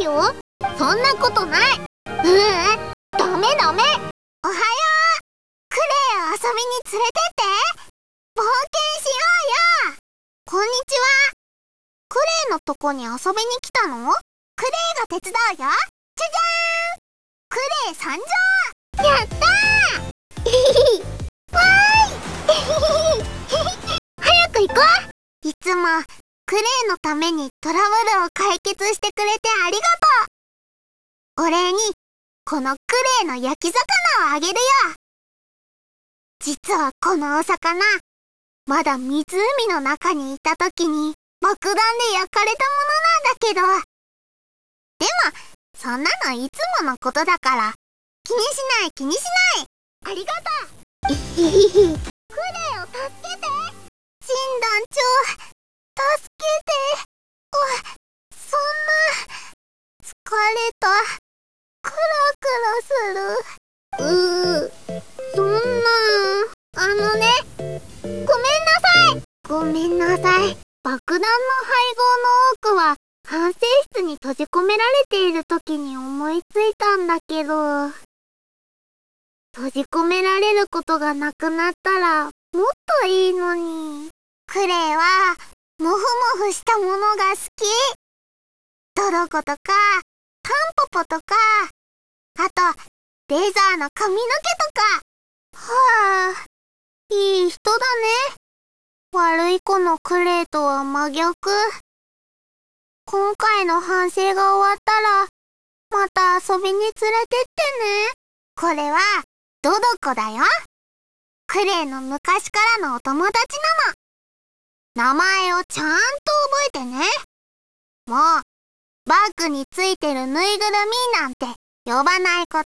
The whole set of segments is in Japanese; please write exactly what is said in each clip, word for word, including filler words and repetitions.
よ。そんなことない。ううん、ダメダメ。おはよう。クレイを遊びに連れてって。冒険しようよ。こんにちは。クレイのとこに遊びに来たの？クレイが手伝うよ。じゃじゃーん。クレイ参上。やったーわーい早く行こう。いつもクレイのためにトラブルを解決してくれてありがとう。お礼にこのクレイの焼き魚をあげるよ。実はこのお魚、まだ湖の中にいた時に爆弾で焼かれたものなんだけど、でもそんなのいつものことだから気にしない気にしない。ありがとう。クレイを助けて。診断長、助けて。お、そんな、疲れた。クラクラする。うー、そんな、あのね、ごめんなさい。ごめんなさい。爆弾の配合の多くは管制室に閉じ込められている時に思いついたんだけど、閉じ込められることがなくなったらもっといいのに。クレイはモフモフしたものが好き。トロコとかタンポポとか、あとレザーの髪の毛とか。はあ、いい人だね。悪い子のクレイとは真逆。今回の反省が終わったらまた遊びに連れてってね。これはドドコだよ。クレイの昔からのお友達なの。名前をちゃんと覚えてね。もうバッグについてるぬいぐるみなんて呼ばないこと。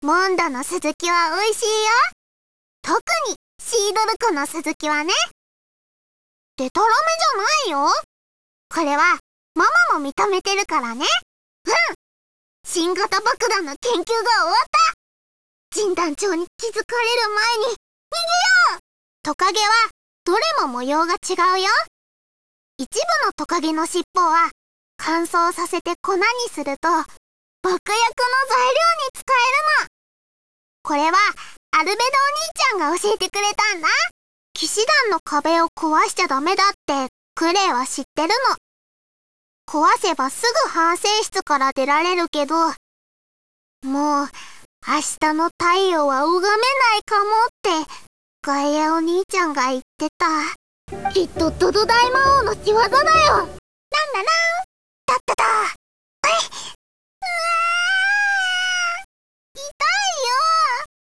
モンドのスズキは美味しいよ。特にシードルコのスズキはね。デタラメじゃないよ。これはママも認めてるからね。うん。新型爆弾の研究が終わった。陣団長に気づかれる前に逃げよう。トカゲはどれも模様が違うよ。一部のトカゲの尻尾は乾燥させて粉にすると爆薬の材料に使えるの。これはアルベドお兄ちゃんが教えてくれたんだ。騎士団の壁を壊しちゃダメだってクレイは知ってるの。壊せばすぐ反省室から出られるけど、もう明日の太陽は拝めないかもってガイアお兄ちゃんが言ってた。きっとドド大魔王の仕業だよ。ランララン。